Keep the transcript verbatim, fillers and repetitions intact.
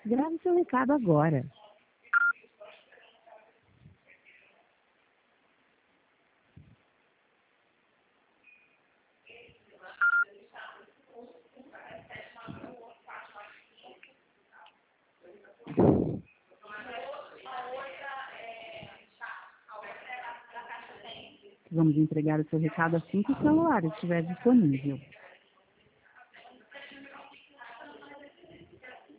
Grave seu recado agora. Vamos entregar o seu recado assim que o celular estiver disponível.